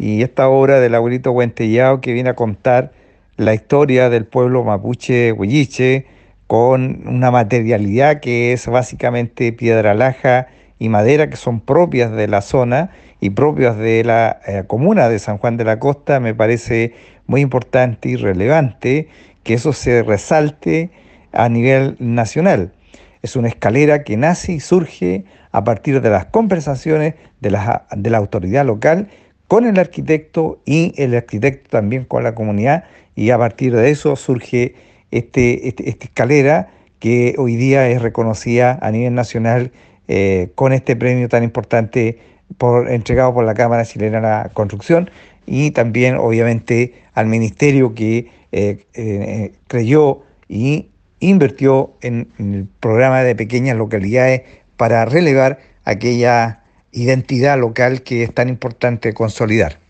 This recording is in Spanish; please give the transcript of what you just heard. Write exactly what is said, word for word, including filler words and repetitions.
y esta obra del abuelito Huentellao que viene a contar la historia del pueblo mapuche huilliche con una materialidad que es básicamente piedra laja y madera que son propias de la zona y propias de la eh, comuna de San Juan de la Costa. Me parece muy importante y relevante que eso se resalte a nivel nacional. Es una escalera que nace y surge a partir de las conversaciones de la, de la autoridad local con el arquitecto y el arquitecto también con la comunidad, y a partir de eso surge este, este- esta escalera que hoy día es reconocida a nivel nacional eh, con este premio tan importante por, entregado por la Cámara Chilena de la Construcción, y también obviamente al ministerio que eh, eh, creyó y invirtió en, en el programa de pequeñas localidades para relevar aquella identidad local que es tan importante consolidar.